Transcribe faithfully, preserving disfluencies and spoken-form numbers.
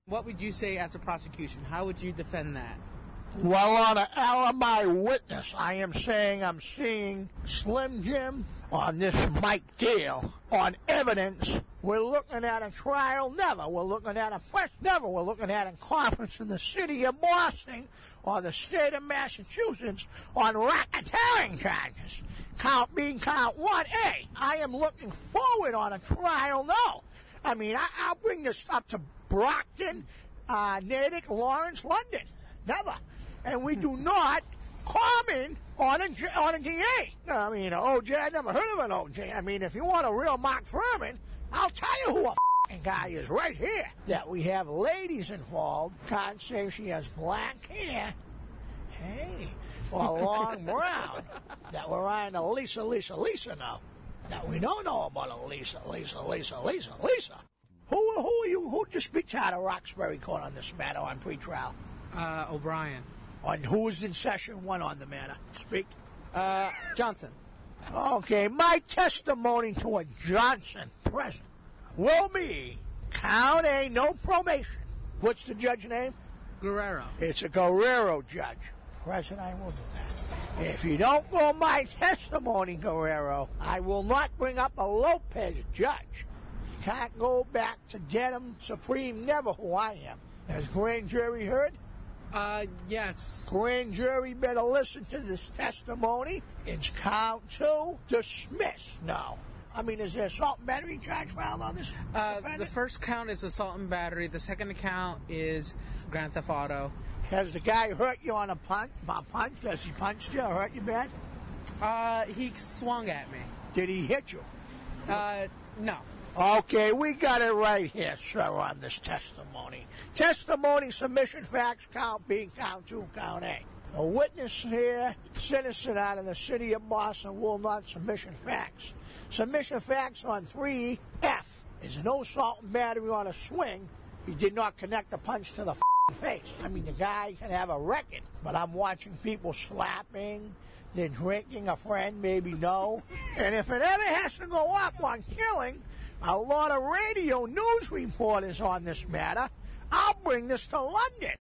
What would you say as a prosecution? How would you defend that? Well, on an alibi witness, I am saying I'm seeing Slim Jim on this Mike deal. On evidence, we're looking at a trial never. We're looking at a fresh never. We're looking at a conference in the city of Boston or the state of Massachusetts on racketeering charges. Count B, count one A. I am looking forward on a trial no. I mean, I, I'll bring this up to Brockton, uh, Natick, Lawrence, London. Never. And we do not comment on a, on a D A. I mean, an O J, I never heard of an O J. I mean, if you want a real Mark Fuhrman, I'll tell you who a f***ing guy is right here. That we have ladies involved. Can't say she has black hair. Hey, or long brown. That we're on a Lisa, Lisa, Lisa now. That we don't know about a Lisa, Lisa, Lisa, Lisa, Lisa. Who, who are you? Who did you speak to out of Roxbury Court on this matter on pretrial? Uh, O'Brien. On who was in session one on the matter? Speak. Uh, Johnson. Okay, my testimony to a Johnson present will be count A, no probation. What's the judge name? Guerrero. It's a Guerrero judge. Present, I will do that. If you don't go my testimony, Guerrero, I will not bring up a Lopez judge. You can't go back to Denham Supreme, never who I am. Has grand jury heard? Uh, yes. Grand jury better listen to this testimony. It's count two, dismiss. No. I mean, is there assault and battery charge filed on this? Uh, the first count is assault and battery. The second count is grand theft auto. Has the guy hurt you on a punch? A punch? Does he punch you or hurt you bad? Uh, he swung at me. Did he hit you? Uh, no. Okay, we got it right here, sir, on this testimony. Testimony, submission, facts, count B, count two, count A. A witness here, citizen out of the city of Boston, will not submission facts. Submission facts on three F is no assault and battery on a swing. He did not connect the punch to the face. I mean, the guy can have a record, but I'm watching people slapping, they're drinking, a friend, maybe no. And if it ever has to go up on killing, a lot of radio news reporters on this matter, I'll bring this to London.